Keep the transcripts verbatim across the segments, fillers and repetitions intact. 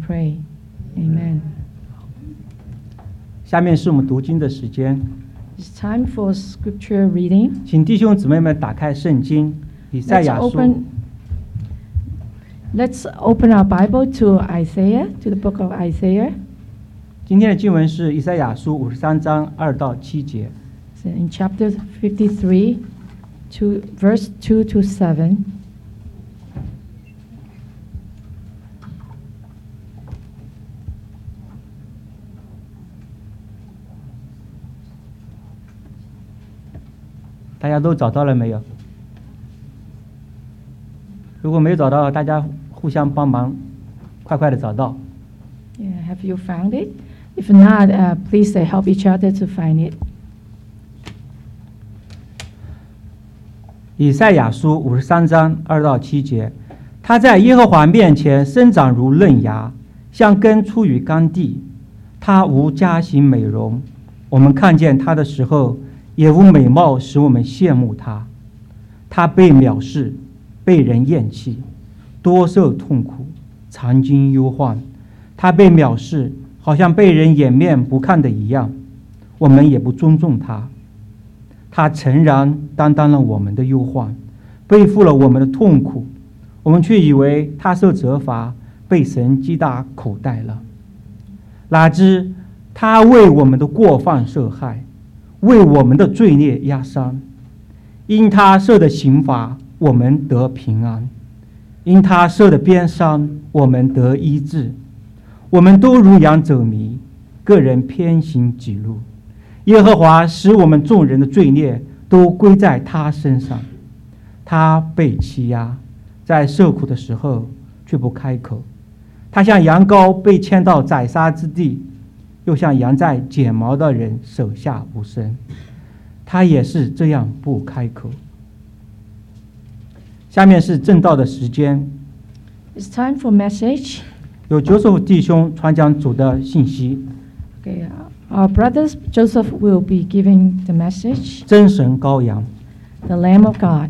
pray. Amen. 下面是我们读经的时间， It's time for scripture reading. 请弟兄姊妹们打开圣经以赛 Let's 亚书 open, let's open our Bible to Isaiah, to the book of Isaiah. 今天的经文是以赛亚书五十三章二到七节。 So in chapter fifty-three, to verse two to seven. 大家都找到了没有？如果没有找到，大家互相帮忙，快快的找到。 Yeah, have you found it? If not, uh, please uh, help each other to find it. 以赛亚书五十三章二到七节，他在耶和华面前生长如嫩芽，像根出于干地。他无佳形美容，我们看见他的时候，也无美貌使我们羡慕他。他被藐视，被人厌弃，多受痛苦，常经忧患。他被藐视，好像被人掩面不看的一样，我们也不尊重他。他诚然担当了我们的忧患，背负了我们的痛苦，我们却以为他受责罚，被神击打口袋了。哪知他为我们的过犯受害，为我们的罪孽压伤。因他受的刑罚，我们得平安；因他受的鞭伤，我们得医治。我们都如羊走迷，个人偏行己路。耶和华使我们众人的罪孽都归在他身上。他被欺压，在受苦的时候却不开口。他像羊羔被牵到宰杀之地，又像羊在剪毛的人手下无声。他也是这样不开口。下面是正道的时间， It's time for message. 有Joseph弟兄传讲主的信息。 Okay, uh, our brothers Joseph will be giving the message. 真神羔羊， The Lamb of God.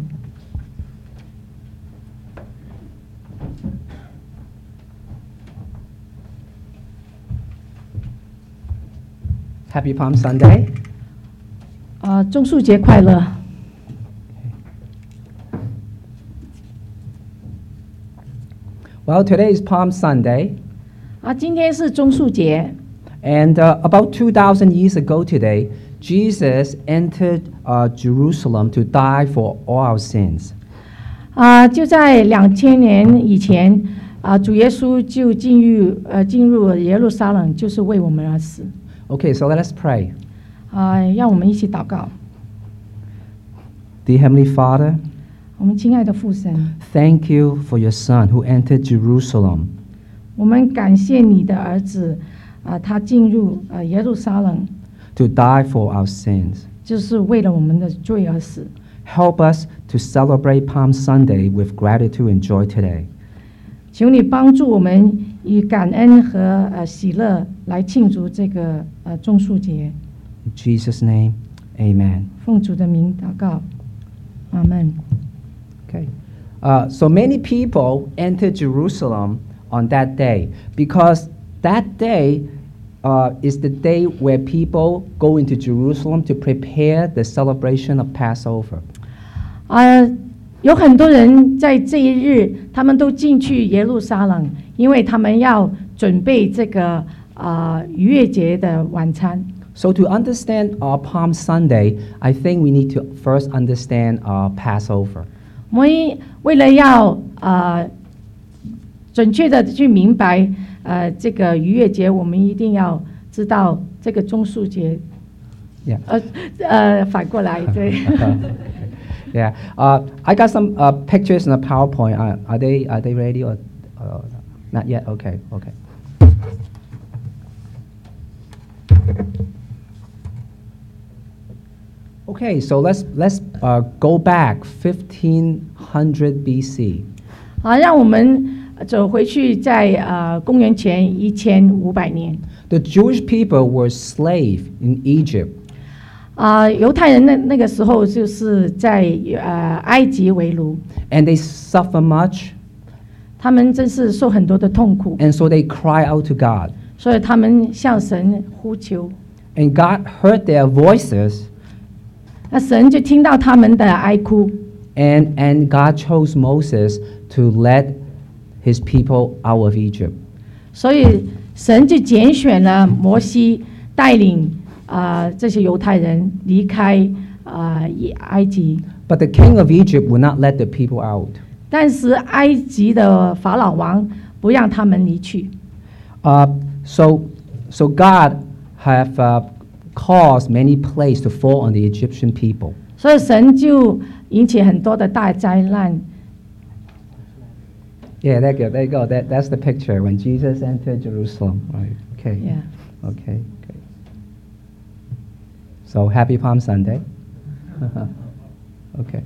Happy Palm Sunday. 啊，中树节快乐！ Well, today is Palm Sunday, 啊，今天是中树节。 and uh, about two thousand years ago today, Jesus entered uh, Jerusalem to die for all our sins. 啊，就在两千年以前，啊，主耶稣就进入呃进入耶路撒冷，就是为我们而死。 Okay, so let us pray. 啊，让我们一起祷告。 Dear Heavenly Father, 我们亲爱的父神， thank you for your Son who entered Jerusalem 我们感谢你的儿子，啊，他进入呃耶路撒冷， to die for our sins. 就是为了我们的罪而死。 Help us to celebrate Palm Sunday with gratitude and joy today. 求你帮助我们以感恩和呃喜乐来庆祝这个呃中树节。 In Jesus' name, amen. 奉主的名祷告，阿门。 Okay. Uh, so many people entered Jerusalem on that day because that day uh, is the day where people go into Jerusalem to prepare the celebration of Passover. 啊、有很多人在这一日，他们都进去耶路撒冷，因为他们要准备这个啊、逾越节的晚餐。 So to understand our Palm Sunday, I think we need to first understand our Passover. 我们为了要啊、准确的去明白呃这个逾越节，我们一定要知道这个中树节。 Yeah. 呃呃，反过来对。 Yeah. Uh, I got some uh, pictures in the PowerPoint. Uh, are they are they ready or uh, not yet? Okay. Okay. Okay. So let's let's uh, go back fifteen hundred B C. 好，让我们走回去在，呃公元前一千五百年。 The Jewish people were slave in Egypt. 啊、犹太人那那个时候就是在呃埃及为奴， And they suffer much. 他们真是受很多的痛苦， And so they cry out to God. 所以他们向神呼求， And God heard their voices, 那神就听到他们的哀哭， and, and God chose Moses to lead his people out of Egypt. 所以神就拣选了摩西，带领啊、呃这些犹太人离开啊、呃埃及。 But the king of Egypt would not let the people out. 但是埃及的法老王不让他们离去， Uh, so, so God have uh, caused many plagues to fall on the Egyptian people. 所以神就引起很多的大灾难。 Yeah, there you go. There you go. That, that's the picture when Jesus entered Jerusalem. Right. Okay. Yeah. Okay. Okay. So happy Palm Sunday. Okay.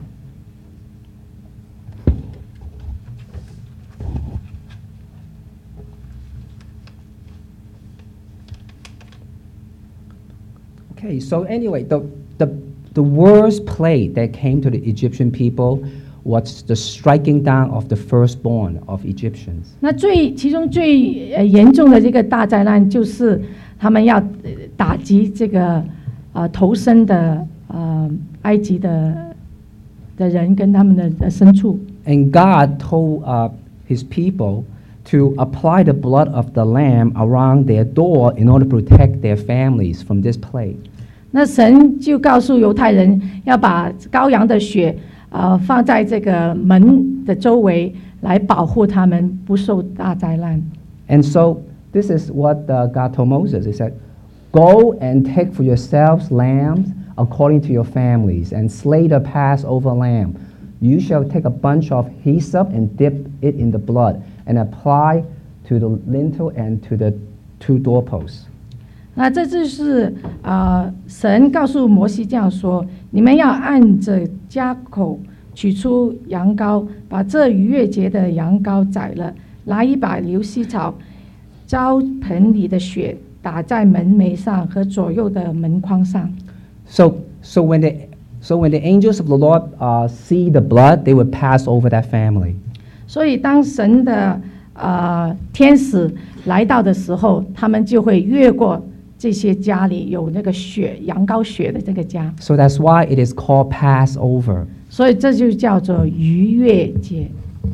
Okay, so anyway, the, the, the worst plague that came to the Egyptian people was the striking down of the firstborn of Egyptians. 那最其中最呃严重的这个大灾难，就是他们要呃打击这个呃投生的呃埃及的的人跟他们的的牲畜。 And God told uh, his people to apply the blood of the lamb around their door in order to protect their families from this plague. 那神就告诉犹太人要把羔羊的血呃放在这个门的周围，来保护他们不受大灾难。 And so this is what uh, God told Moses. He said, "Go and take for yourselves lambs according to your families, and slay the Passover lamb. You shall take a bunch of hyssop and dip it in the blood, and apply to the lintel and to the two doorposts." 那这就是呃，神告诉摩西这样说：你们要按着家口取出羊羔，把这逾越节的羊羔宰了，拿一把流溪草，浇盆里的血打在门楣上和左右的门框上。 So, so when the so when the angels of the Lord uh, see the blood, they would pass over that family. 所以当神的呃天使来到的时候，他们就会越过这些家里有那个血羊羔血的这个家， So that's why it is called Passover. 所以这就叫做逾越节。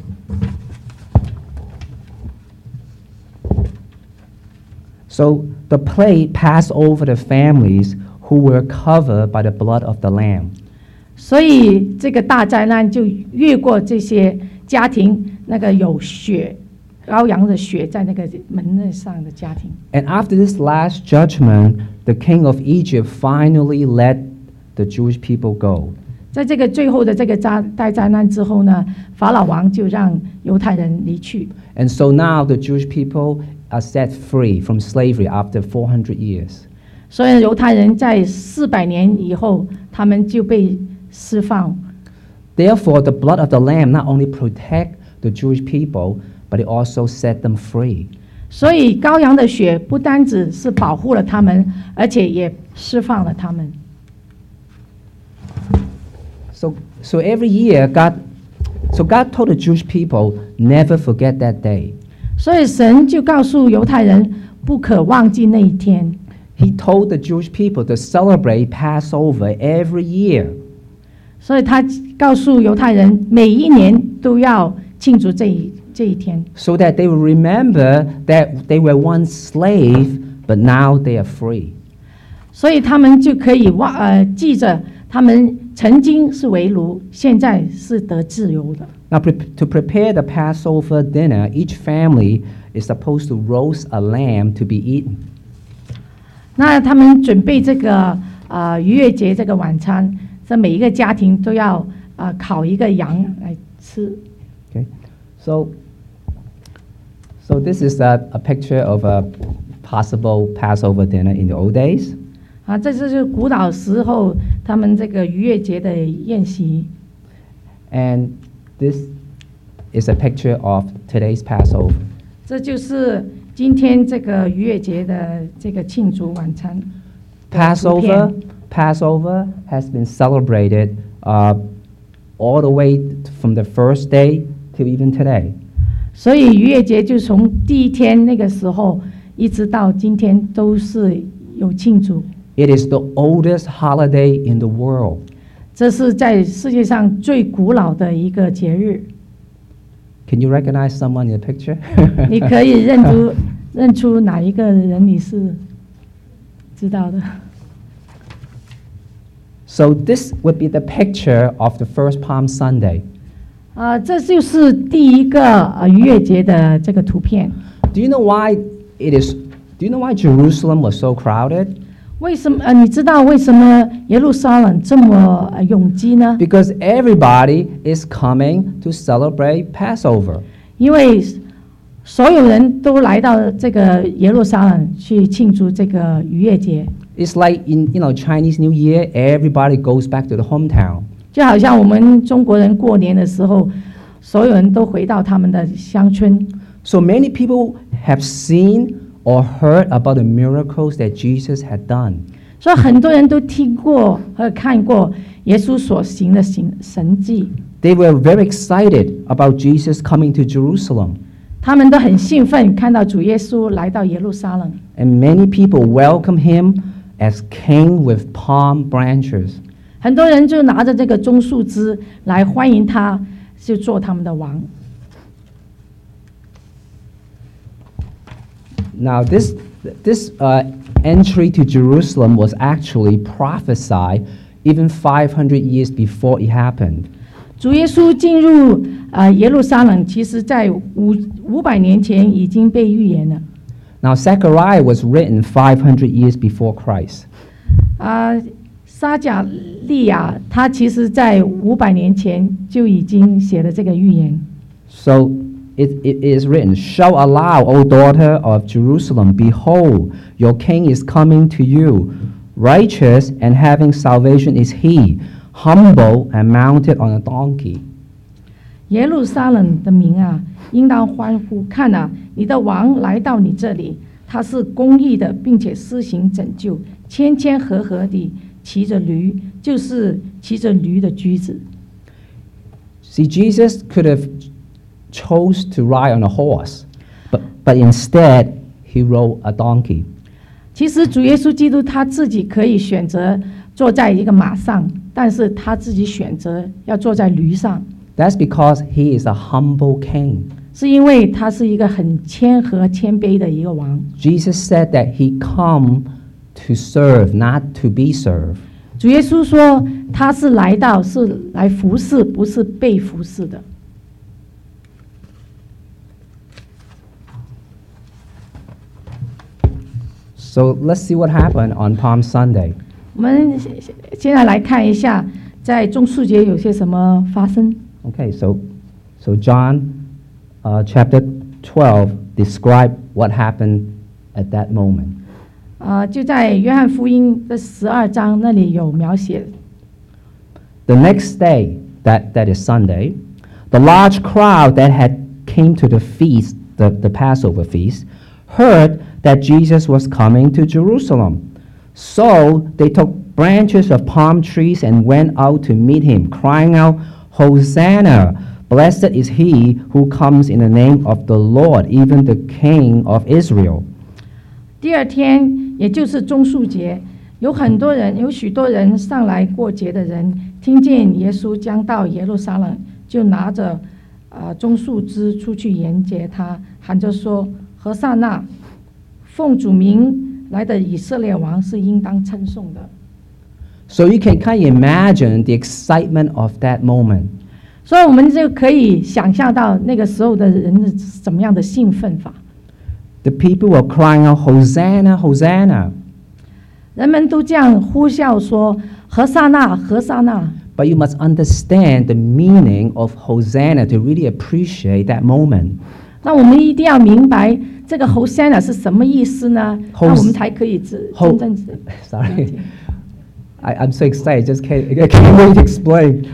So the plague passed over the families who were covered by the blood of the lamb. 所以这个大灾难就越过这些家庭，那个有血羔羊的血在那个门内上的家庭。 And after this last judgment, the king of Egypt finally let the Jewish people go. 在这个最后的这个灾大灾难之后呢，法老王就让犹太人离去。 And so now the Jewish people are set free from slavery after four hundred years. 所以犹太人在四百年以后，他们就被释放。 Therefore, the blood of the lamb not only protect the Jewish people, but it also set them free. 所以羔羊的血不单只是保护了他们，而且也释放了他们。 So, so every year, God, so God told the Jewish people, never forget that day. 所以神就告诉犹太人，不可忘记那一天。 He told the Jewish people to celebrate Passover every year. 所以他告诉犹太人，每一年都要庆祝这一这一天， So that they will remember that they were once slave, but now they are free. 所以他们就可以忘呃记着，他们曾经是为奴，现在是得自由的。 Now, pre- to prepare the Passover dinner, each family is supposed to roast a lamb to be eaten. 那他们准备这个呃逾越节这个晚餐，这每一个家庭都要呃烤一个羊来吃。 Okay, so so this is a, a picture of a possible Passover dinner in the old days. 啊，这就是古老时候他们这个逾越节的宴席。 And this is a picture of today's Passover. 这就是今天这个逾越节的这个庆祝晚餐。 Passover, Passover has been celebrated uh, all the way t- from the first day till even today. 所以逾越节就从第一天那个时候一直到今天都是有庆祝。 It is the oldest holiday in the world. 这是在世界上最古老的一个节日。 Can you recognize someone in the picture? 你可以认出认出哪一个人你是知道的。 So this would be the picture of the first Palm Sunday. 啊、这就是第一个呃逾越节的这个图片。 Do you know why it is? Do you know why Jerusalem was so crowded? 为什么呃你知道为什么耶路撒冷这么呃拥挤呢？ Because everybody is coming to celebrate Passover. 因为所有人都来到这个耶路撒冷去庆祝这个逾越节， It's like in you know Chinese New Year, everybody goes back to the hometown. 就好像我们中国人过年的时候，所有人都回到他们的乡村。 So many people have seen or heard about the miracles that Jesus had done. 所以很多人都听过和看过耶稣所行的行神迹， They were very excited about Jesus coming to Jerusalem. 他们都很兴奋看到主耶稣来到耶路撒冷。 And many people welcome him as king with palm branches. 很多人就拿着这个棕树枝来欢迎他，就做他们的王。 Now, this, this uh, entry to Jerusalem was actually prophesied even five hundred years before it happened. 主耶稣进入呃耶路撒冷，其实在五五百年前已经被预言了。 Now, Zechariah was written five hundred years before Christ. 啊、撒迦利亚他其实在五百年前就已经写了这个预言。 So it, it is written, Shout aloud, O daughter of Jerusalem, behold, your king is coming to you. Righteous and having salvation is he, humble and mounted on a donkey. 耶路撒冷的民啊，应当欢呼！看啊，你的王来到你这里，他是公义的，并且施行拯救，谦谦和和地骑着驴，就是骑着驴的驹子。 See, Jesus could have chose to ride on a horse, but, but instead he rode a donkey. 其实主耶稣基督他自己可以选择坐在一个马上，但是他自己选择要坐在驴上， That's because he is a humble king. 是因为他是一个很谦和谦卑的一个王。 Jesus said that he come to serve, not to be served. 主耶稣说他是来到是来服侍，不是被服侍的。 So let's see what happened on Palm Sunday. 我们现在来看一下，在棕树节有些什么发生。 Okay, so so John uh, chapter twelve describe what happened at that moment. 啊、就在约翰福音的十二章那里有描写。 The next day, that, that is Sunday, the large crowd that had came to the feast, the, the Passover feast, heard that Jesus was coming to Jerusalem. So they took branches of palm trees and went out to meet him, crying out, Hosanna! Blessed is he who comes in the name of the Lord, even the King of Israel. 第二天，也就是棕树节，有很多人，有许多人上来过节的人，听见耶稣将到耶路撒冷，就拿着啊棕树枝出去迎接他，喊着说：“何塞那，奉主名来的以色列王是应当称颂的。” So you can kind of imagine the excitement of that moment. 所以我们就可以想象到那个时候的人是怎么样的兴奋法。 The people were crying out, Hosanna, Hosanna. 人们都这样呼啸说：“何塞那，何塞那。” But you must understand the meaning of Hosanna to really appreciate that moment. 那我们一定要明白这个 Hosanna 是什么意思呢？ Hos- 那我们才可以知 Ho- 真正知。 Sorry, I, I'm so excited. Just can't, I can't wait to explain.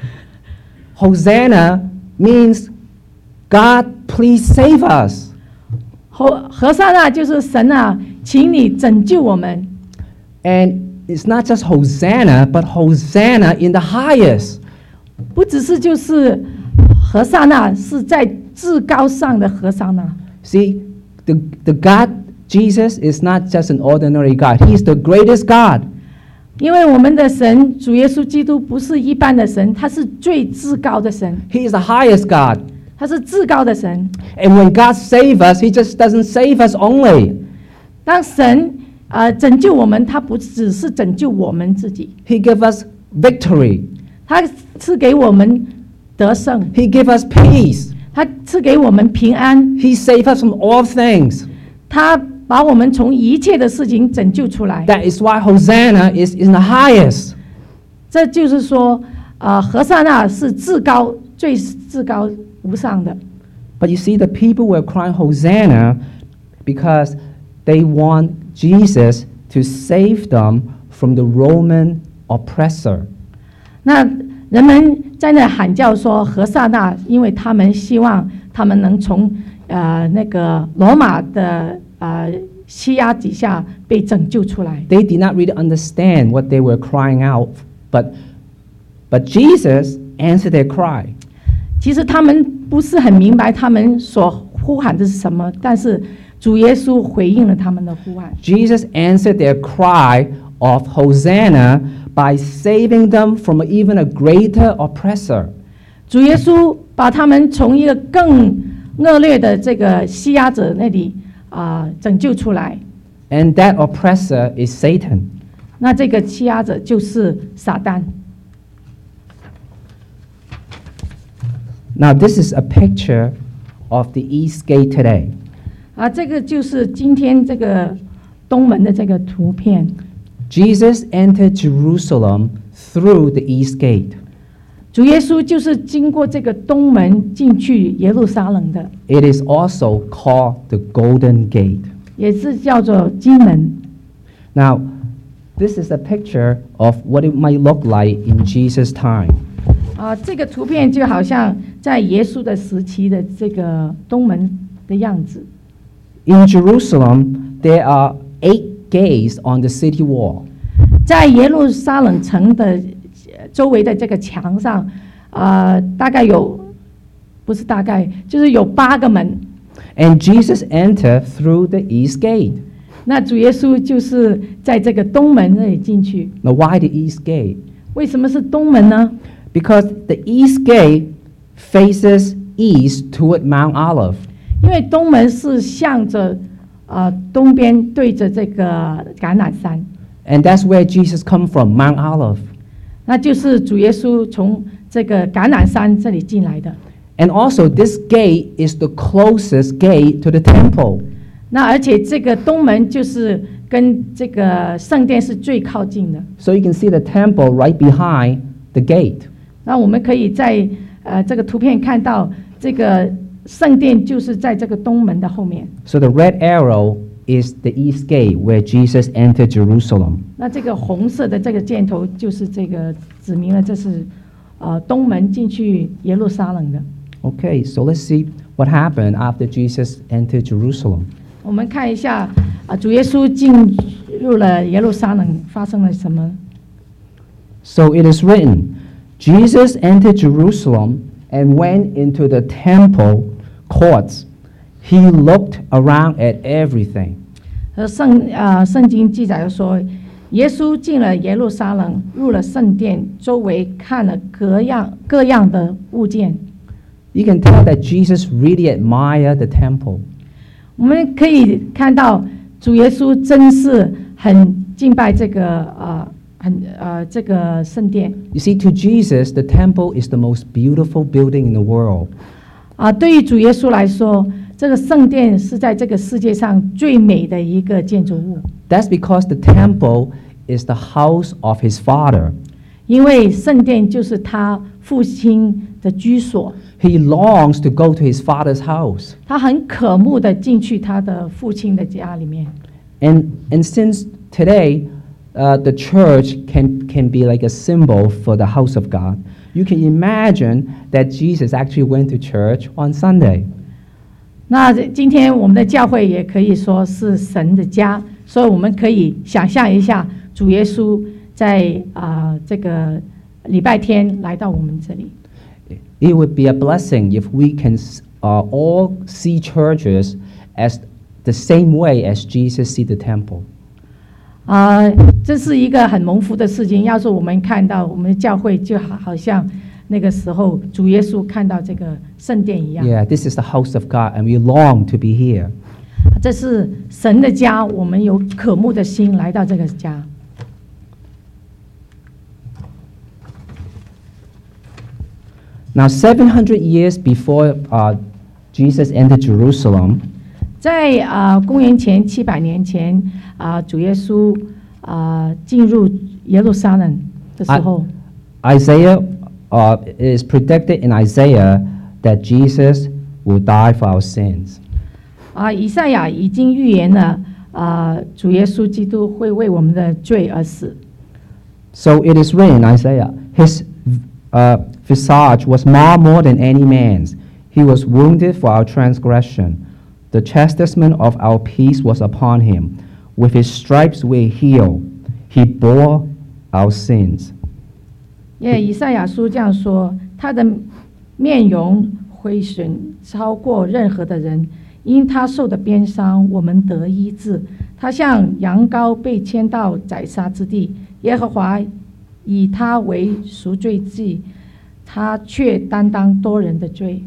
Hosanna means God, please save us. 何何塞那就是神啊，请你拯救我们。 And it's not just Hosanna, but Hosanna in the highest. 不只是就是何塞那是在至高上的和尚呢。 See, the, the God, Jesus, is not just an ordinary God. He's the greatest God. 因为我们的神主耶稣基督不是一般的神，他是最至高的神， He is the highest God. 他是至高的神。 And when God saves us, He just doesn't save us only. 当神呃拯救我们，他不只是拯救我们自己， He gives us victory. 他赐给我们得胜， He gives us peace. 他赐给我们平安， He saves us from all things. 他把我们从一切的事情拯救出来。 That is why Hosanna is in the highest. 这就是说，呃，和散那是至高、最至高无上的。 But you see, the people were crying Hosanna because they want Jesus to save them from the Roman oppressor. 那人们在那喊叫说和散那，因为他们希望他们能从呃那个罗马的呃欺压底下被拯救出来。 They did not really understand what they were crying out, but, but Jesus answered their cry. 其实他们不是很明白他们所呼喊的是什么，但是主耶稣回应了他们的呼喊。 Jesus answered their cry of Hosanna by saving them from even a greater oppressor. 主耶稣把他们从一个更恶劣的这个欺压者那里啊、呃拯救出来。 And that oppressor is Satan. 那这个欺压者就是撒旦。 Now, this is a picture of the East Gate today. 啊，这个就是今天这个东门的这个图片。 Jesus entered Jerusalem through the East Gate. 主耶稣就是经过这个东门进去耶路撒冷的， It is also called the Golden Gate. 也是叫做金门。 Now, this is a picture of what it might look like in Jesus' time. 啊，这个图片就好像在耶稣的时期的这个东门的样子。 In Jerusalem, there are eight gates on the city wall. 在耶路撒冷城的呃周围的这个墙上，呃，大概有，不是大概，就是有八个门。 And Jesus entered through the East Gate. 那主耶稣就是在这个东门那里进去。 Now, why the East Gate? 为什么是东门呢？ Because the East Gate faces east toward Mount Olive. 因为东门是向着呃东边对着这个橄榄山， And that's where Jesus come from, Mount Olive. 那就是主耶稣从这个橄榄山这里进来的。 And also, this gate is the closest gate to the temple. 那而且这个东门就是跟这个圣殿是最靠近的。 So you can see the temple right behind the gate. 那我们可以在呃这个图片看到，这个圣殿就是在这个东门的后面。 So the red arrow is the east gate where Jesus entered Jerusalem. 那这个红色的这个箭头就是这个指明了这是呃东门进去耶路撒冷的。 Okay, so let's see what happened after Jesus entered Jerusalem. 我们看一下啊，主耶稣进入了耶路撒冷发生了什么？ So it is written, Jesus entered Jerusalem and went into the temple courts. He looked around at everything. 和圣啊圣经记载说，耶稣进了耶路撒冷，入了圣殿，周围看了各样各样的物件。 You can tell that Jesus really admired the temple. 我们可以看到主耶稣真是很敬拜这个呃很呃这个圣殿 You see, to Jesus, the temple is the most beautiful building in the world. 啊、对于主耶稣来说，这个圣殿是在这个世界上最美的一个建筑物， That's because the temple is the house of his father. 因为圣殿就是他父亲的居所， He longs to go to his father's house. 他很渴慕的进去他的父亲的家里面。 And, and since today, uh, the church can, can be like a symbol for the house of God, you can imagine that Jesus actually went to church on Sunday. 那今天我们的教会也可以说是神的家，所以我们可以想象一下，主耶稣在啊、呃这个礼拜天来到我们这里。 It would be a blessing if we can s- uh, all see churches as the same way as Jesus see the temple. 啊、这是一个很蒙福的事情。要是我们看到我们的教会，就好好像那个时候主耶稣看到这个圣殿一样。 Yeah, this is the house of God, and we long to be here. 这是神的家，我们有渴慕的心来到这个家。 Now, seven hundred years before uh, Jesus entered Jerusalem, 在啊、公元前七百年前啊、主耶稣啊、进入耶路撒冷的时候， Isaiah uh, is predicted in Isaiah that Jesus will die for our sins. 啊、以赛亚已经预言了啊、主耶稣基督会为我们的罪而死。 So it is written in Isaiah, his uh, visage was marred more than any man's. He was wounded for our transgression. The chastisement of our peace was upon him. With his stripes we are healed. He bore our sins. 因为以赛亚书这样说，他的面容毁损超过任何的人，因他受的鞭伤，我们得医治。他像羊羔被牵到宰杀之地，耶和华以他为赎罪祭，他却担当多人的罪。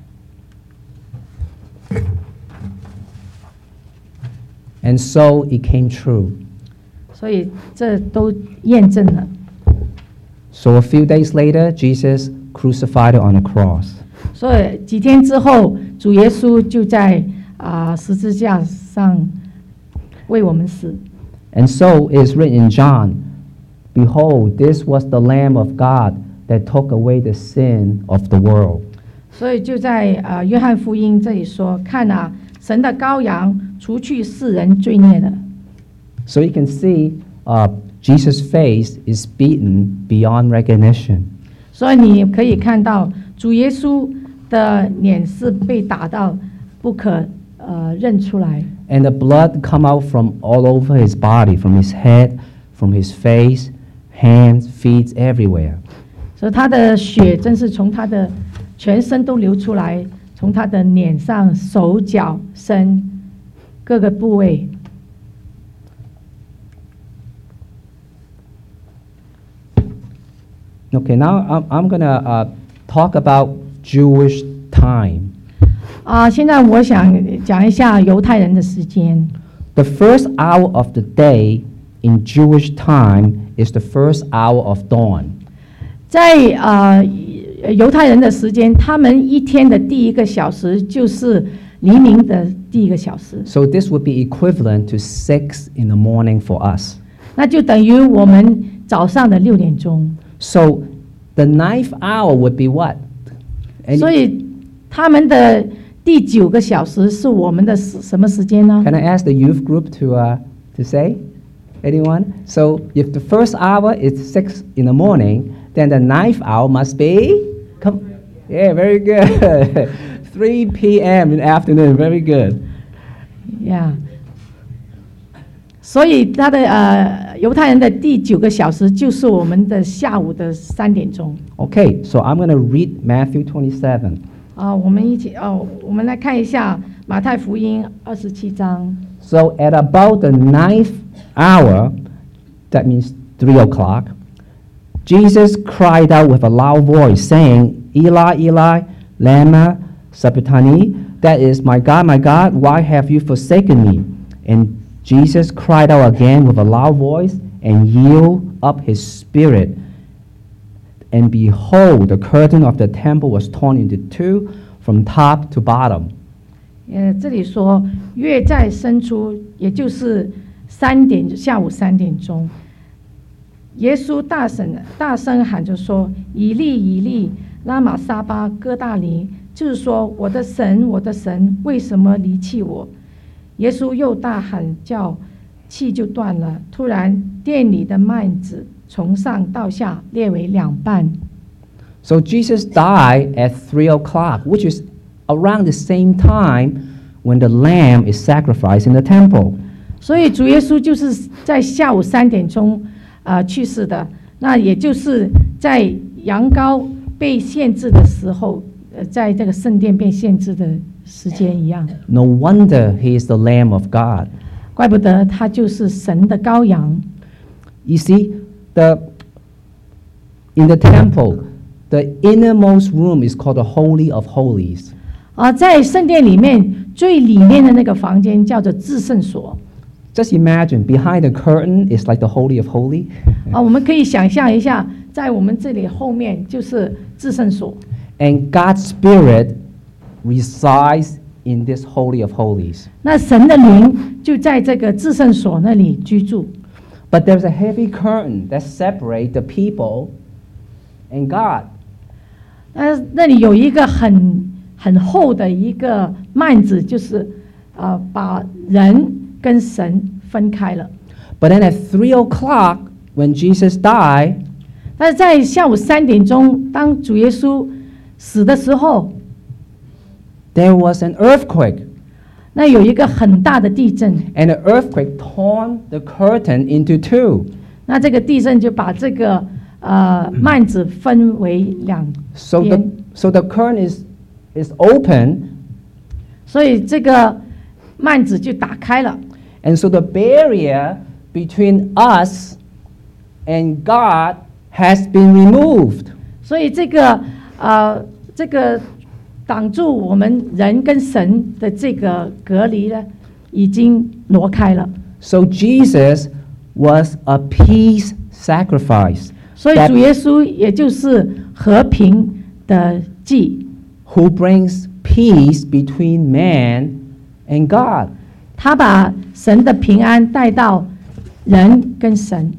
And so it came true. 所以这都验证了。 So a few days later, Jesus crucified on a cross. 所以几天之后，主耶稣就在啊、十字架上为我们死。 And so it is written in John, Behold, this was the Lamb of God that took away the sin of the world. 所以就在啊、约翰福音这里说：“看啊，神的羔羊，除去世人罪孽的。” So you can see uh, Jesus' face is beaten beyond recognition. 所以你可以看到主耶稣的脸是被打到不可呃认出来， And the blood come out from all over his body, from his head, from his face, hands, feet, everywhere. 所以他的血真是从他的全身都流出来，从他的脸上、手脚、身各个部位。 Okay, now I'm, I'm going to uh, talk about Jewish time. 啊，现在我想讲一下犹太人的时间。 The first hour of the day in Jewish time is the first hour of dawn. 在啊犹太人的时间，他们一天的第一个小时就是黎明的第一个小时， So this would be equivalent to six in the morning for us. 那就等于我们早上的六点钟。 So the ninth hour would be what? Any- 所以他们的第九个小时是我们的时什么时间呢？ Can I ask the youth group to uh, to say? Anyone? So if the first hour is six in the morning, then the ninth hour must be come. Yeah, very good. three p m in the afternoon. Very good. 呀、所以他的呃犹太人的第九个小时就是我们的下午的三点钟。 Okay, so I'm going to read Matthew twenty-seven. 啊，我们一起哦，我们来看一下马太福音二十七章。 So at about the ninth hour, that means three o'clock, Jesus cried out with a loud voice, saying, Eli, Eli, lama sabachthani? That is, my God, my God, why have you forsaken me? And Jesus cried out again with a loud voice and yielded up his spirit. And behold, the curtain of the temple was torn into two from top to bottom. 呃，这里说月在深处，也就是三点下午三点钟，耶稣大声大声喊着说：“以利以利，拉玛撒巴哥大尼。”就是说，我的神，我的神，为什么离弃我？耶稣又大喊叫，气就断了。突然，店里的幔子从上到下裂为两半。 So Jesus died at three o'clock, which is around the same time when the lamb is sacrificed in the temple. 所以主耶稣就是在下午三点钟啊、呃、去世的，那也就是在羊羔被献制的时候， 呃在这个圣殿被限制的时间一样。 No wonder he is the Lamb of God. 怪不得他就是神的羔羊。 You see, the in the temple, the innermost room is called the Holy of Holies. 啊，在圣殿里面最里面的那个房间叫做至圣所。 Just imagine, behind the curtain is like the Holy of Holies. 啊，我们可以想象一下，在我们这里后面就是至圣所。 And God's Spirit resides in this Holy of Holies. 那神的灵就在这个至圣所那里居住。 But there's a heavy curtain that separates the people and God. 那那里有一个很很厚的一个幔子，就是呃把人跟神分开了。 But then at three o'clock, when Jesus died, 但是在下午三点钟，当主耶稣死的时候， there was an earthquake. 那有一个很大的地震。 And the earthquake torn the curtain into two. 那这个地震就把这个呃幔子分为两 So the, 边， so the curtain is, is open, 所以这个幔子就打开了。 and so the barrier between us and God has been removed. 所以这个呃这个挡住我们人跟神的这个隔离呢，已经挪开了。 So Jesus was a peace sacrifice 所以 that- 主耶稣也就是和平的祭， who brings peace between man and God. 他把神的平安带到人跟神。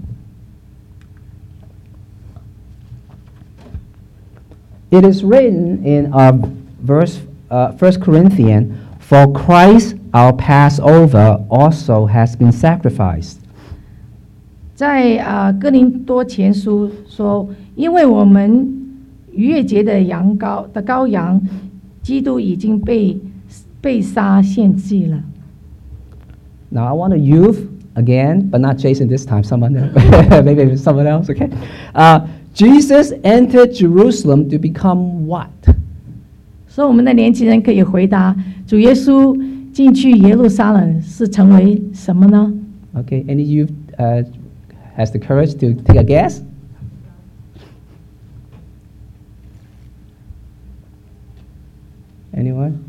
It is written in uh, verse uh, First Corinthians, "For Christ our Passover also has been sacrificed." 在啊哥林多前书说，因为我们逾越节的羊羔的羔羊，基督已经被被杀献祭了。 Now I want to youth again, but not Jason this time. Someone else. Maybe someone else. Okay. Uh, Jesus entered Jerusalem to become what? 所以我们的年轻人可以回答：主耶稣进去耶路撒冷是成为什么呢？ Okay. Any youth uh, has the courage to take a guess? Anyone?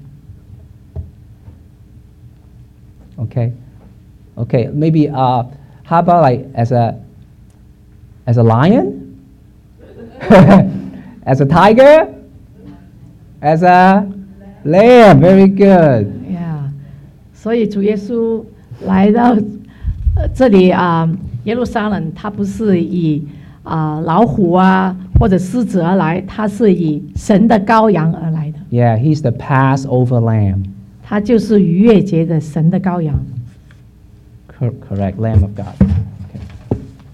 Okay. Okay. Maybe. Uh, how about like as a as a lion? As a tiger? As a lamb. Very good. 呀，所以主耶稣来到呃这里啊、耶路撒冷，他不是以啊、老虎啊或者狮子而来，他是以神的羔羊而来的。 Yeah, he's the Passover lamb. 他就是逾越节的神的羔羊。 Cor- correct, Lamb of God. Okay.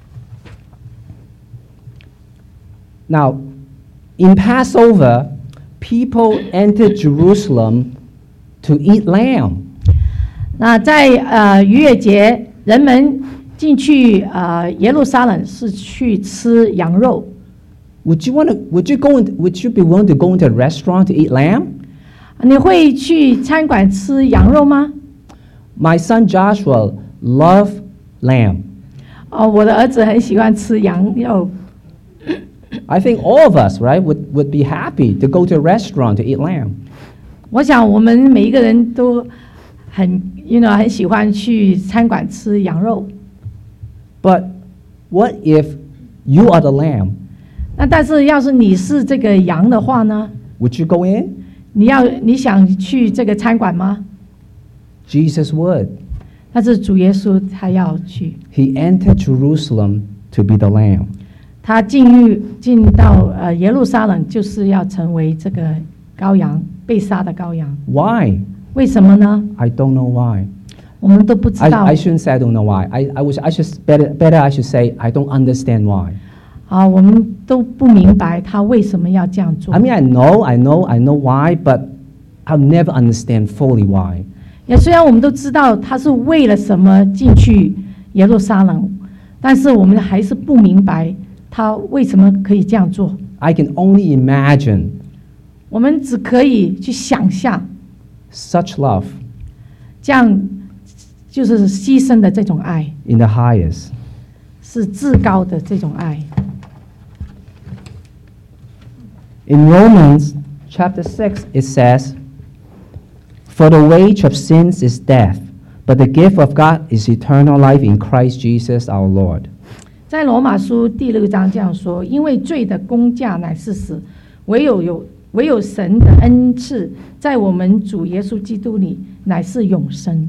Now, in Passover, people entered Jerusalem to eat lamb. 那在呃逾越节，人们进去呃耶路撒冷是去吃羊肉。 Would you want to? Would you go? In, would you be willing to go into a restaurant to eat lamb? 你会去餐馆吃羊肉吗？ My son Joshua loved lamb. 哦，我的儿子很喜欢吃羊肉。 I think all of us, right, would, would be happy to go to a restaurant to eat lamb. 我想我们每一个人都很，you know，很喜欢去餐馆吃羊肉。 But what if you are the lamb? 那但是要是你是这个羊的话呢？ Would you go in? 你要你想去这个餐馆吗？ Jesus would. 但是主耶稣他要去， He entered Jerusalem to be the lamb. 他进入进到呃耶路撒冷，就是要成为这个羔羊，被杀的羔羊。 Why? 为什么呢？ I don't know why. 我们都不知 I, 道 I shouldn't say I don't know why. I, I, wish, I should better, better I should say I don't understand why. 啊，我们都不明白他为什么要这样做 I。mean, I know, I know, I know why, but I'll never understand fully why. 也虽然我们都知道他是为了什么进去耶路撒冷，但是我们还是不明白他为什么可以这样做。 I can only imagine 我们只可以去想象， such love 这样就是牺牲的这种爱， in the highest. 是至高的这种爱。 In Romans chapter six, it says, "For the wage of sins is death, but the gift of God is eternal life in Christ Jesus our Lord." 在罗马书第六章这样说：因为罪的工价乃是死，唯有有唯有神的恩赐，在我们主耶稣基督里乃是永生。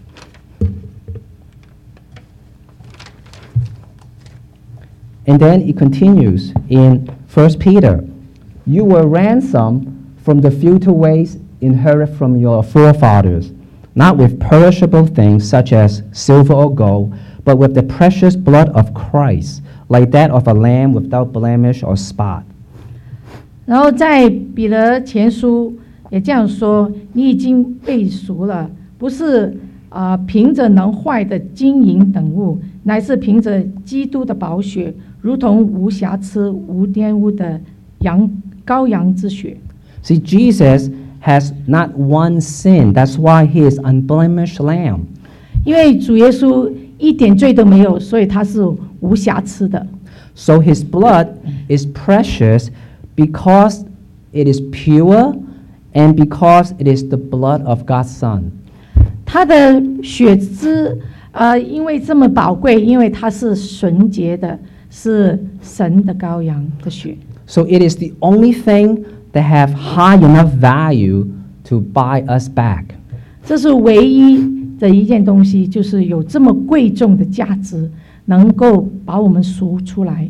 And then it continues in First Peter, "You were ransomed from the futile ways inherited from your forefathers, not with perishable things such as silver or gold, but with the precious blood of Christ, like that of a lamb without blemish or spot." 然后在彼得前书也这样说：你已经被赎了，不是啊、呃、凭着能坏的金银等物，乃是凭着基督的宝血，如同无瑕疵、无玷污的羊羔羊之血。 See, Jesus has not one sin. That's why he is unblemished lamb. 因为主耶稣一点罪都没有，所以他是无瑕疵的。 So his blood is precious because it is pure and because it is the blood of God's Son. 他的血汁，呃，因为这么宝贵，因为它是纯洁的，是神的羔羊的血。 So it is the only thing that have high enough value to buy us back. 这是唯一的一件东西，就是有这么贵重的价值，能够把我们赎出来。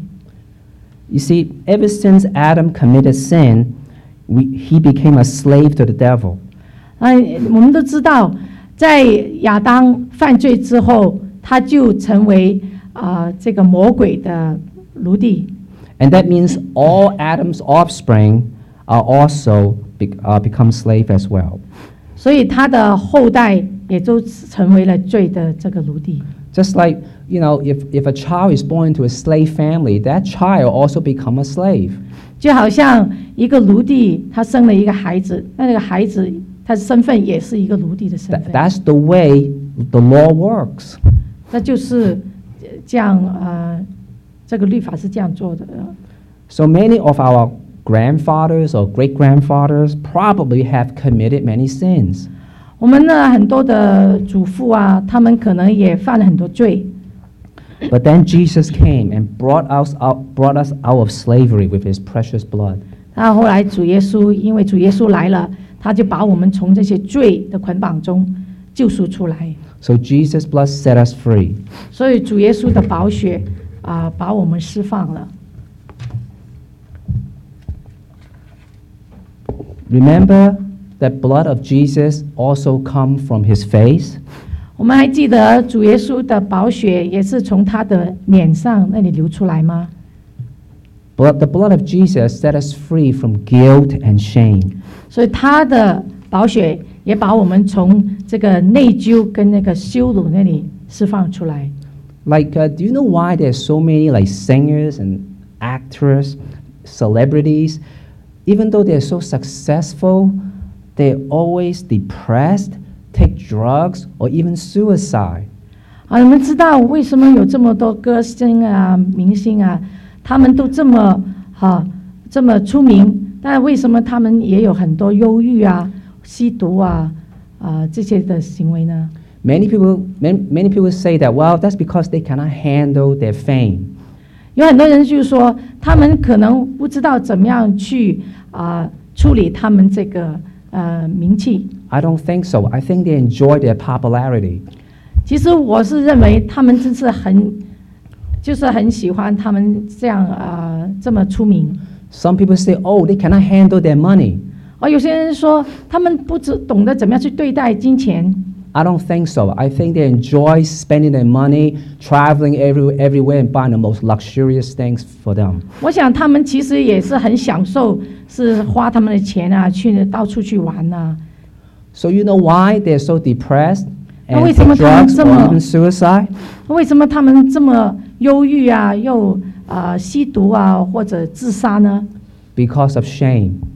You see, ever since Adam committed sin, we, he became a slave to the devil. 哎，我们都知道，在亚当犯罪之后，他就成为啊、呃、这个魔鬼的奴隶。 And that means all Adam's offspring are also be, uh, become slave as well. 所以他的后代也都成为了罪的这个奴隶。 Just like, you know, if, if a child is born into a slave family, that child also become a slave. 就好像一个奴隶，他生了一个孩子，那那个孩子他的身份也是一个奴隶的身 That, 份。 that's the way the law works. 那就是呃这样呃，这个律法是这样做的。 So many of our grandfathers or great-grandfathers probably have committed many sins. 我们呢，很多的祖父啊，他们可能也犯了很多罪。 But then Jesus came and brought us out, brought us out of slavery with his precious blood. 那后来主耶稣，因为主耶稣来了，他就把我们从这些罪的捆绑中救赎出来。 So Jesus' blood set us free. 所以主耶稣的宝血啊、把我们释放了。 Remember that blood of Jesus also come from his face? 我们还记得主耶稣的宝血也是从他的脸上那里流出来吗？ Blood, the blood of Jesus set us free from guilt and shame. 所以他的宝血也把我们从这个内疚跟那个羞辱那里释放出来。 Like, uh, do you know why there's so many like singers and actors, celebrities, even though they're so successful, they're always depressed, take drugs, or even suicide? 啊，你们知道为什么有这么多歌星啊、明星啊，他们都这么哈、这么出名，但为什么他们也有很多忧郁啊、吸毒啊啊、这些的行为呢？ Many people, many, many people say that, well, that's because they cannot handle their fame. 有很多人就说，他们可能不知道怎么样去啊、处理他们这个呃名气。 I don't think so. I think they enjoy their popularity. 其实我是认为他们真是很，就是很喜欢他们这样啊、这么出名。 Some people say, oh, they cannot handle their money. 而有些人说，他们不知懂得怎么样去对待金钱。 I don't think so. I think they enjoy spending their money, traveling every, everywhere and buying the most luxurious things for them. 我想他们其实也是很享受，是花他们的钱啊，去到处去玩呐、 So you know why they're so depressed 那 and 为什么 take 他们 drugs 这 or 么 even suicide? 为什么他们这么忧郁啊，又啊、吸毒啊，或者自杀呢？ Because of shame.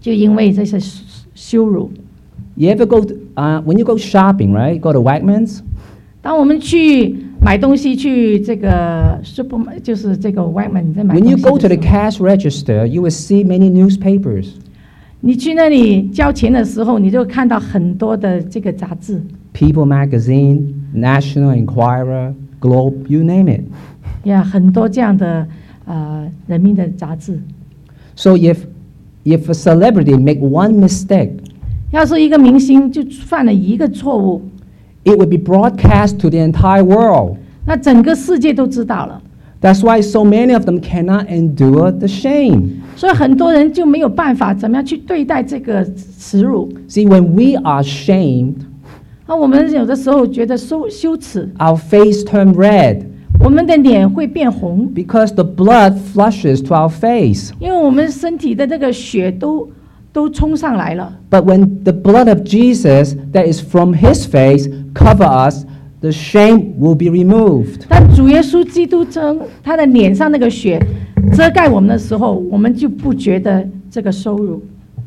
就因为这些羞辱。 You ever go to, uh, when you go shopping, right? Go to Wegmans. 当我们去买东西，去这个 super 就是这个 Wegman 在买东 When 西 you go to 的 the 时候， cash register, you will see many newspapers. 你去那里交钱的时候，你就看到很多的这个杂志， People Magazine, National Enquirer, Globe, you name it. 呀，很多这样的呃人民的杂志。 So if if a celebrity make one mistake, 要是一个明星就犯了一个错误， it would be broadcast to the entire world. 那整个世界都知道了。 That's why so many of them cannot endure the shame. 所以很多人就没有办法怎么样去对待这个耻辱。 See, when we are shamed, 那我们有的时候觉得羞羞耻， our face turn red 我们的脸会变红， because the blood flushes to our face. 因为我们身体的这个血都都冲上来了。 But when the blood of Jesus that is from his face cover us, the shame will be removed. 但主耶稣基督从他的脸上那个血遮盖我们的时候，我们就不觉得这个羞辱。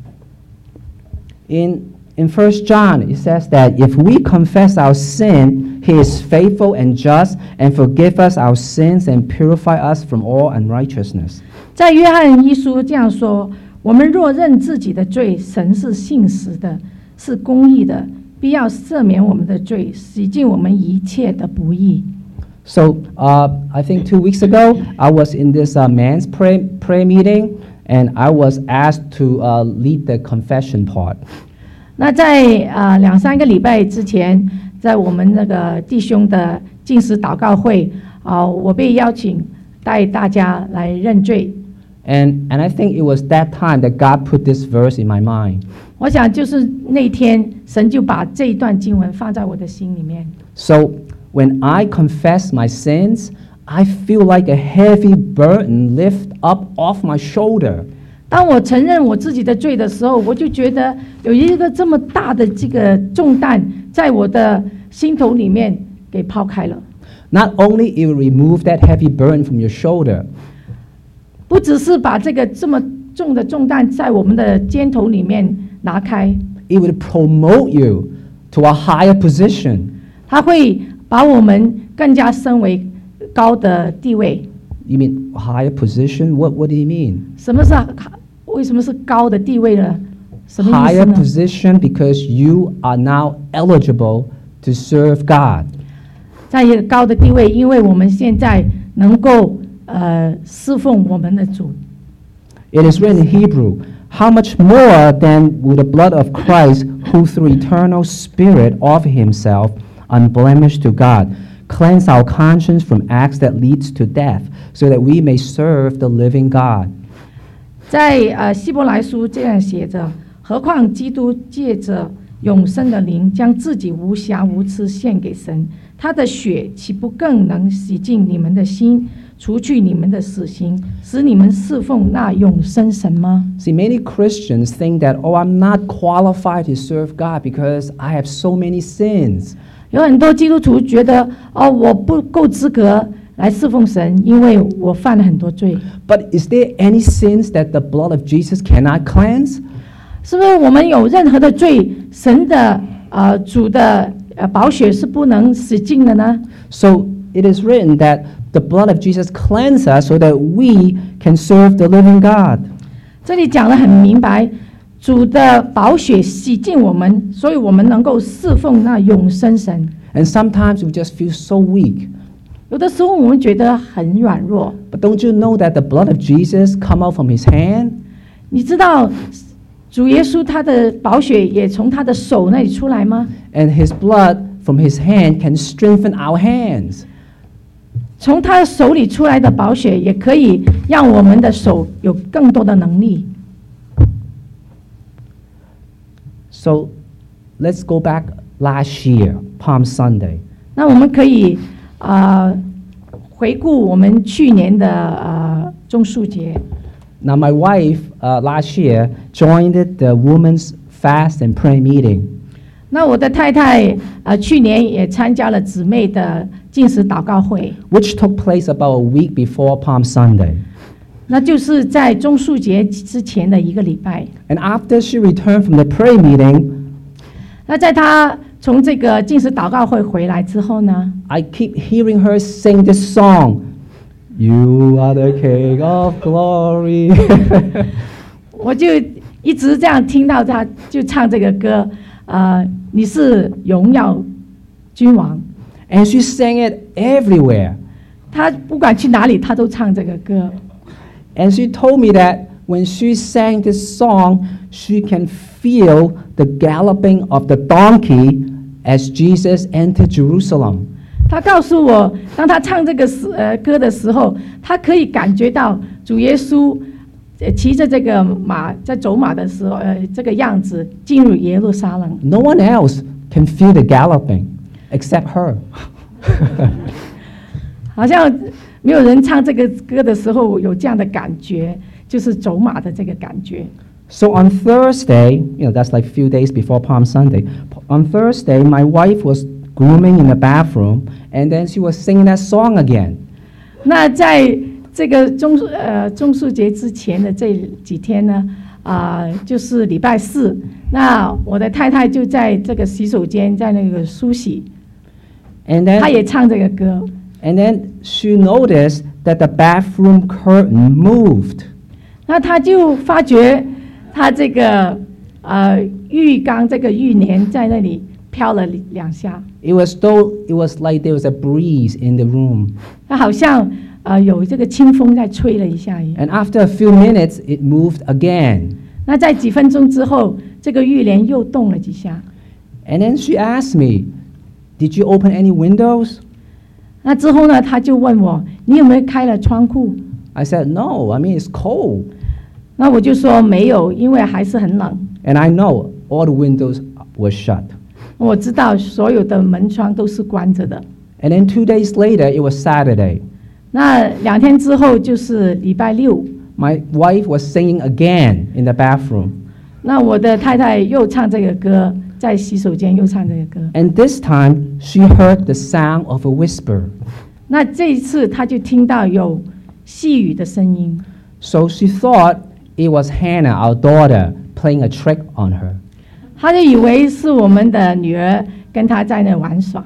In in First John, it says that if we confess our sin, he is faithful and just and forgive us our sins and purify us from all unrighteousness. 在约翰一书这样说：我们若认自己的罪，神是信实的，是公义的，必要赦免我们的罪，洗净我们一切的不义。 So uh, I think two weeks ago, I was in this uh, man's prayer, prayer meeting, and I was asked to uh, lead the confession part. 那在呃两三个礼拜之前，在我们那个弟兄的禁食祷告会啊、呃，我被邀请带大家来认罪。 And, and I think it was that time that God put this verse in my mind. 我想就是那天，神就把这一段经文放在我的心里面。 So when I confess my sins, I feel like a heavy burden lift up off my shoulder. 当我承认我自己的罪的时候，我就觉得有一个这么大的这个重担在我的心头里面给抛开了。 Not only it will remove that heavy burden from your shoulder, 不只是把这个这么重的重担在我们的肩头里面拿开， it would promote you to a higher position. 它会把我们更加升为高的地位。 You mean higher position? What, what do you mean? 什么是为什么是高的地位呢？什么意思 Higher 呢？ position because you are now eligible to serve God. 在一个高的地位，因为我们现在能够呃侍奉我们的主。 It is written in Hebrew, how much more than with the blood of Christ, who through eternal Spirit offered himself unblemished to God, cleanse our conscience from acts that leads to death, so that we may serve the living God. 在呃希伯来书这样写着：何况基督借着永生的灵，将自己无瑕无疵献给神，他的血岂不更能洗净你们的心，除去你们的死刑，使你们侍奉那永生神吗？ See, many Christians think that, oh, I'm not qualified to serve God because I have so many sins. 有很多基督徒觉得哦，我不够资格来侍奉神，因为我犯了很多罪。 But is there any sins that the blood of Jesus cannot cleanse? 是不是我们有任何的罪，神的呃主的呃宝血是不能洗净的呢？ So it is written that the blood of Jesus cleanses us so that we can serve the living God. 这里讲得很明白，主的宝血洗净我们，所以我们能够侍奉那永生神。 And sometimes we just feel so weak. 有的时候我们觉得很软弱， But don't you know that the blood of Jesus come out from his hand? 你知道主耶稣他的宝血也从他的手那里出来吗？ And his blood from his hand can strengthen our hands. 从他的手里出来的宝血也可以让我们的手有更多的能力。 So let's go back last year, Palm Sunday. 那我们可以呃回顾我们去年的呃棕树节。 Now my wife uh, last year joined the women's fast and prayer meeting. 那我的太太呃去年也参加了姊妹的禁食祷告会， which took place about a week before Palm Sunday. 那就是在棕树节之前的一个礼拜。 And after she returned from the prayer meeting, 那在她从这个禁食祷告会回来之后呢， I keep hearing her sing this song. You are the King of glory. 我就一直这样听到她就唱这个歌，呃，你是荣耀君王。 And she sang it everywhere. 她不管去哪里，她都唱这个歌。 And she told me that when she sang this song, she can feel the galloping of the donkey as Jesus entered Jerusalem. 她告诉我，当她唱这个时呃歌的时候，她可以感觉到主耶稣呃骑着这个马在走马的时候，呃这个样子进入耶路撒冷。 No one else can feel the galloping except her. 好像没有人唱这个歌的时候有这样的感觉，就是走马的这个感觉。 So on Thursday, you know, that's like a few days before Palm Sunday. On Thursday, my wife was grooming in the bathroom, and then she was singing that song again. 那在这个中呃中树节之前的这几天呢，啊、就是礼拜四，那我的太太就在这个洗手间，在那个梳洗， And 她 then, 也唱这个歌。 and then she noticed that the bathroom curtain moved. 那她就发觉，她这个呃浴缸这个浴帘在那里飘了两下， It was though it was like there was a breeze in the room. 她好像呃有这个清风在吹了一下一样。 And after a few minutes, it moved again. 那在几分钟之后，这个浴帘又动了几下。 And then she asked me, "Did you open any windows?" 那之后呢，她就问我，你有没有开了窗户？ I said, "No, I mean it's cold." 那我就说没有，因为还是很冷。 And I know all the windows were shut. 我知道所有的门窗都是关着的。 And then two days later, it was Saturday. 那两天之后就是礼拜六， My wife was singing again in the bathroom. 那我的太太又唱这个歌，在洗手间又唱这个歌。 And this time, she heard the sound of a whisper. 那这一次她就听到有细语的声音， So she thought it was Hannah, our daughter, playing a trick on her. 她就以为是我们的女儿跟她在那玩耍。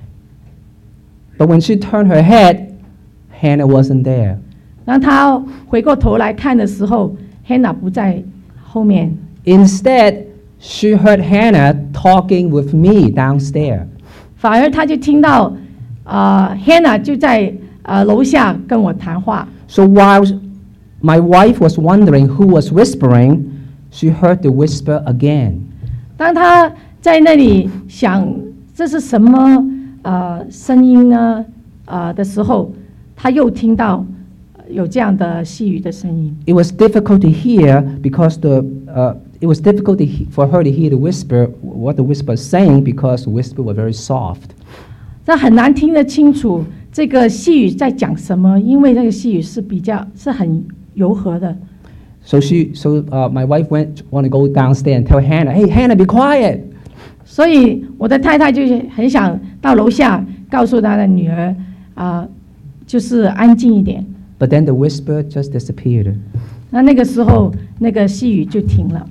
But when she turned her head, Hannah wasn't there. 当她回过头来看的时候 ，Hannah 不在后面， Instead, she heard Hannah talking with me downstairs. 反而她就听到，呃，Hannah 就在呃楼下跟我谈话。 So while my wife was wondering who was whispering, she heard the whisper again. 当她在那里想这是什么呃声音呢？呃的时候，她又听到有这样的细语的声音。 It was difficult to hear because the uh, it was difficult to he- for her to hear the whisper, what the whisper was saying, because the whisper was very soft. 这很难听得清楚这个细语在讲什么，因为这个细语是比较是很柔和的。 So she, so uh, my wife went want to go downstairs and tell Hannah, "Hey, Hannah, be quiet." 所以我的太太就很想到楼下告诉她的女儿啊、就是安静一点。 But then the whisper just disappeared. 那那个时候，那个细语就停了。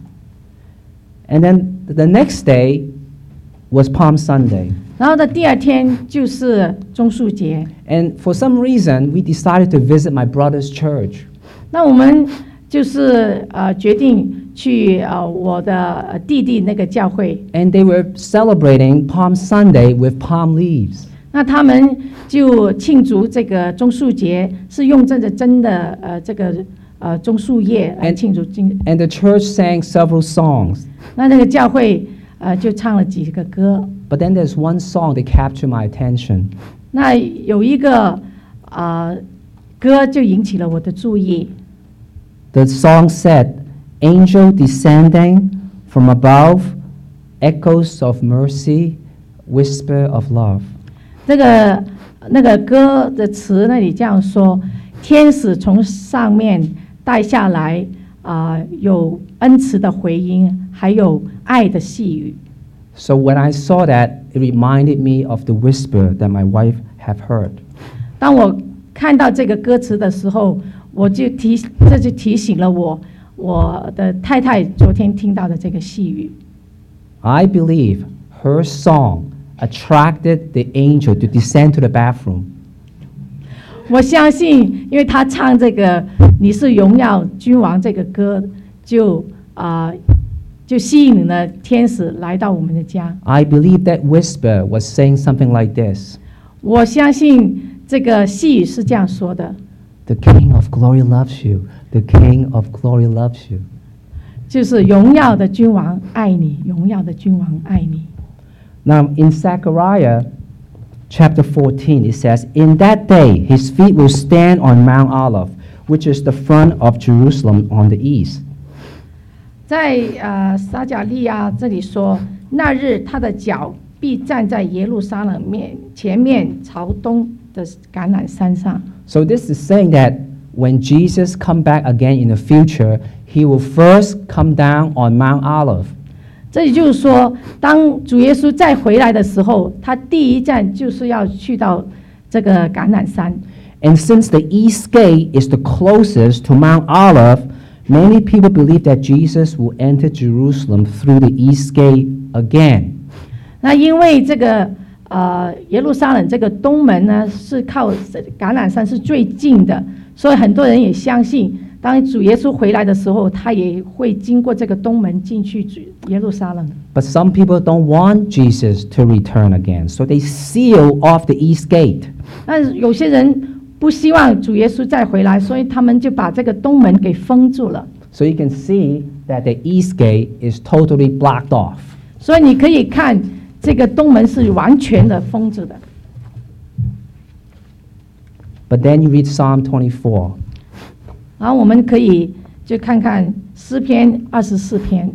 And then the next day was Palm Sunday. 然后呢，第二天就是棕树节。 And for some reason, we decided to visit my brother's church. 那我们就是呃决定去呃我的呃弟弟那个教会。 And they were celebrating Palm Sunday with palm leaves. 那他们就庆祝这个棕树节，是用这个真的呃这个呃棕树叶来 And- 庆祝今。 And the church sang several songs. 那那个教会呃就唱了几个歌。 But then there's one song that captured my attention. 那有一个呃歌就引起了我的注意。 The song said, "Angel descending from above, echoes of mercy, whisper of love." 这个那个歌的词那里这样说：天使从上面带下来啊、有恩慈的回音，还有爱的细语。 So when I saw that, it reminded me of the whisper that my wife had heard. 当我看到这个歌词的时候， 我就提这就提醒了我我的太太昨天听到的这个细语。 I believe her song attracted the angel to descend to the bathroom. 我相信，因为他唱这个“你是荣耀君王”这个歌，就啊、呃、就吸引了天使来到我们的家。 I believe that whisper was saying something like this. 我相信这个细语是这样说的 The King of Glory loves you. The King of Glory loves you. 就是荣耀的君王爱你，荣耀的君王爱你。 Now in Zechariah chapter fourteen, it says, In that day his feet will stand on Mount Olive, which is the front of Jerusalem on the east. 在呃撒迦利亚这里说，那日他的脚必站在耶路撒冷面前面朝东的橄榄山上。 So this is saying that when Jesus come back again in the future, he will first come down on Mount Olive. 这也就是说，当主耶稣再回来的时候，他第一站就是要去到这个橄榄山。 And since the east gate is the closest to Mount Olive, many people believe that Jesus will enter Jerusalem through the east gate again. 那因为这个呃耶路撒冷这个东门呢是靠橄榄山是最近的，所以很多人也相信，当主耶稣回来的时候，他也会经过这个东门进去耶路撒冷。 But some people don't want Jesus to return again, so they seal off the east gate. 但是有些人不希望主耶稣再回来，所以他们就把这个东门给封住了。 So you can see that the east gate is totally blocked off. 所以你可以看这个东门是完全的封住的。 But then you read Psalm twenty-four. 然后我们可以就看看诗篇二十四篇。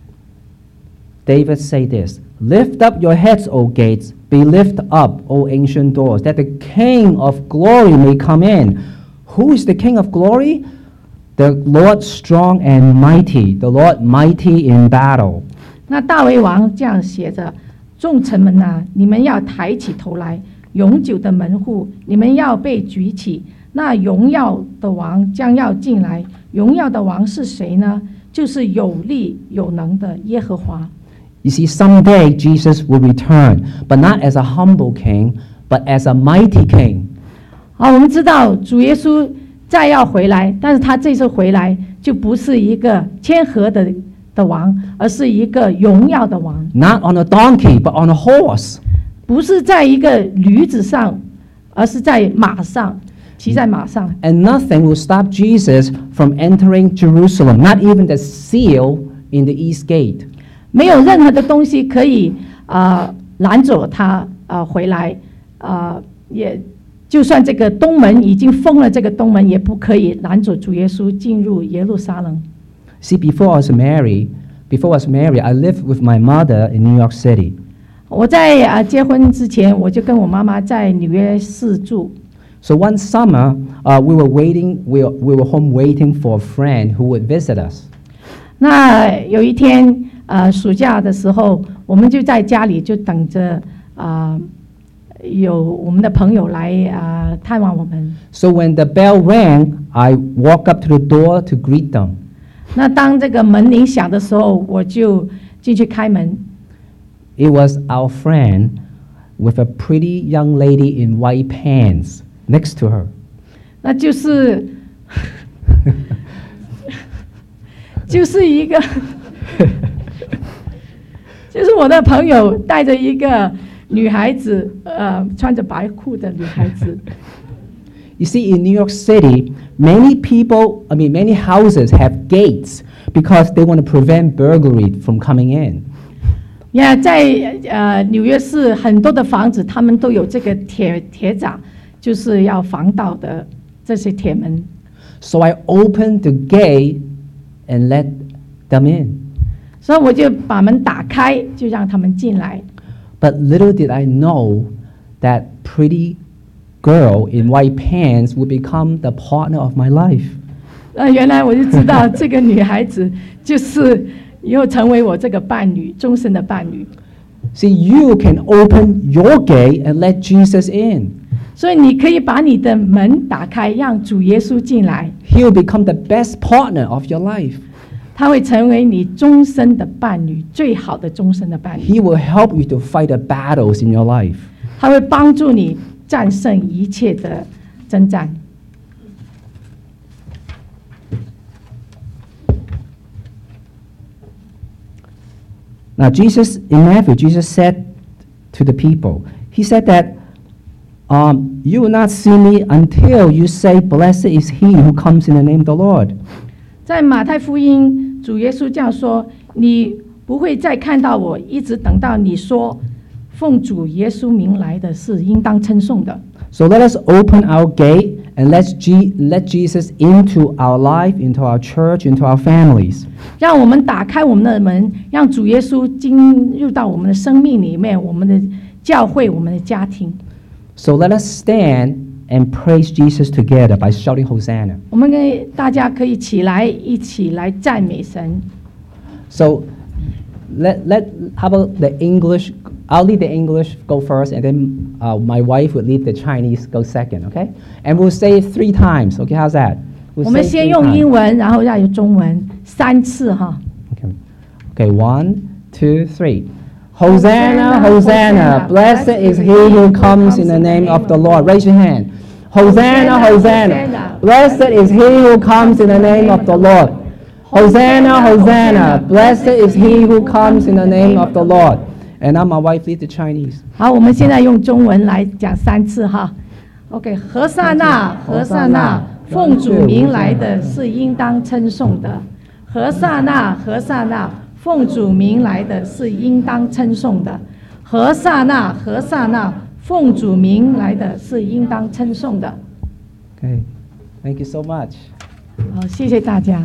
David say this, Lift up your heads, O gates, be lift up, O ancient doors, that the King of glory may come in. Who is the King of glory? The Lord strong and mighty, the Lord mighty in battle. 那大卫王这样写着：众臣们呐、你们要抬起头来，永久的门户，你们要被举起。那荣耀的王将要进来，荣耀的王是谁呢？就是有力有能的耶和华。 You see, someday Jesus will return, but not as a humble king, but as a mighty king. 好，我们知道主耶稣再要回来，但是他这次回来就不是一个谦和的的王，而是一个荣耀的王。 Not on a donkey, but on a horse. 不是在一个驴子上，而是在马上，骑在马上。 And nothing will stop Jesus from entering Jerusalem, not even the seal in the east gate. 没有任何的东西可以啊、呃、拦阻他啊、呃、回来啊、呃，也就算这个东门已经封了，这个东门也不可以拦阻主耶稣进入耶路撒冷。 See, before I was married, before I was married, I lived with my mother in New York City. 我在啊、呃、结婚之前，我就跟我妈妈在纽约市住。 So one summer, uh, we were waiting. We were, we were home waiting for a friend who would visit us. 那有一天，呃，暑假的时候，我们就在家里就等着啊、呃，有我们的朋友来啊、呃、探望我们。 So when the bell rang, I walked up to the door to greet them. 那当这个门铃响的时候，我就进去开门。 It was our friend with a pretty young lady in white pants next to her. 那就是就是一个，就是我的朋友带着一个女孩子，呃，穿着白裤的女孩子。 You see, in New York City, many people, I mean, many houses have gates because they want to prevent burglary from coming in. 呀，在呃纽约市很多的房子，他们都有这个铁铁闸，就是要防盗的这些铁门。 So I opened the gate and let them in. 所以我就把门打开，就让他们进来。 But little did I know that pretty girl in white pants would become the partner of my life. 呃，原来我就知道这个女孩子就是以后成为我这个伴侣，终身的伴侣。 See, you can open your gate and let Jesus in. 所以你可以把你的门打开，让主耶稣进来。 He will become the best partner of your life. 他会成为你终身的伴侣，最好的终身的伴侣。 He will help you to fight the battles in your life. 他会帮助你战胜一切的征战。 Now, Jesus, in Matthew, Jesus said to the people, He said that um, you will not see me until you say, Blessed is he who comes in the name of the Lord. 在马太福音，主耶稣这样说：“你不会再看到我，一直等到你说奉主耶稣名来的是应当称颂的。” So let us open our gate and let's G- let Jesus into our life, into our church, into our families. 让我们打开我们的门，让主耶稣进入到我们的生命里面，我们的教会，我们的家庭。 So let us stand and praise Jesus together by shouting Hosanna. 我们跟大家可以起来，一起来赞美神。 So let, let, how about the English? I'll lead the English go first, and then uh, my wife would lead the Chinese go second, okay? And we'll say it three times, okay? How's that? We'll 我们 say it 先 three 用 times. 英文，然后再有中文，三次哈。 Okay. Okay, one, two, three. Hosanna, Hosanna, blessed is he who comes in the name of the Lord. Raise your hand. Hosanna, Hosanna, blessed is he who comes in the name of the Lord. Hosanna, Hosanna, blessed is he who comes in the name of the Lord. And now my wife lead the Chinese. 好，我们现在用中文来讲三次哈。OK， 何塞纳，何塞纳，奉主名来的是应当称颂的。何塞纳，何塞纳，奉主名来的是应当称颂的。何塞纳，何塞纳，奉主名来的是应当称颂的。 Okay, thank you so much. 好，谢谢大家。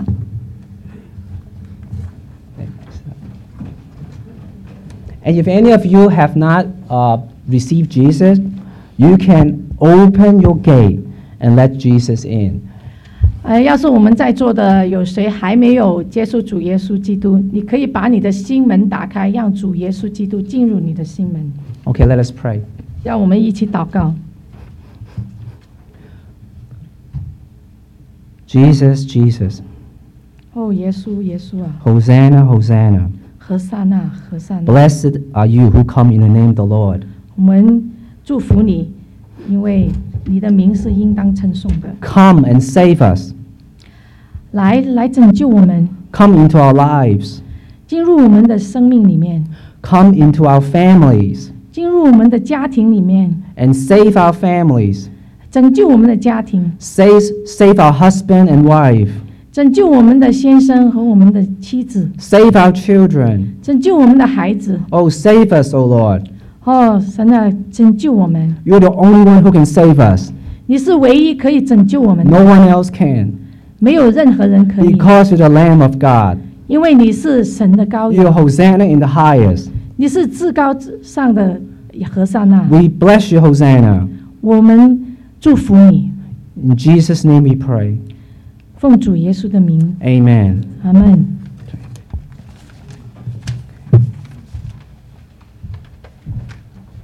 And if any of you have not uh, received Jesus, you can open your gate and let Jesus in. 呃，要是我们在座的有谁还没有接受主耶稣基督，你可以把你的心门打开，让主耶稣基督进入你的心门。 Okay, let us pray. 让我们一起祷告。 Jesus, Jesus. 哦，耶稣，耶稣啊， Hosanna, Hosanna. 何塞纳，何塞纳， Blessed are you who come in the name of the Lord. 我们祝福你，因为你的名是应当称颂的。 Come and save us. 来，来拯救我们， Come into our lives. 进入我们的生命里面， Come into our families 进入我们的家庭里面， and save our families. 拯救我们的家庭， Save, save our husband and wife. 拯救我们的先生和我们的妻子， Save our children. 拯救我们的孩子。 Oh, save us, O Lord. 哦，神啊，拯救我们！ You're the only one who can save us. 你是唯一可以拯救我们 No 的， one else can. 没有任何人可以， Because you're the Lamb of God. 因为你是神的羔 You're 羊， Hosanna in the highest. 你是至高之上的何塞纳。 We bless you, Hosanna. 我们祝福你， In Jesus' name we pray. 奉主耶稣的名， Amen. 阿门。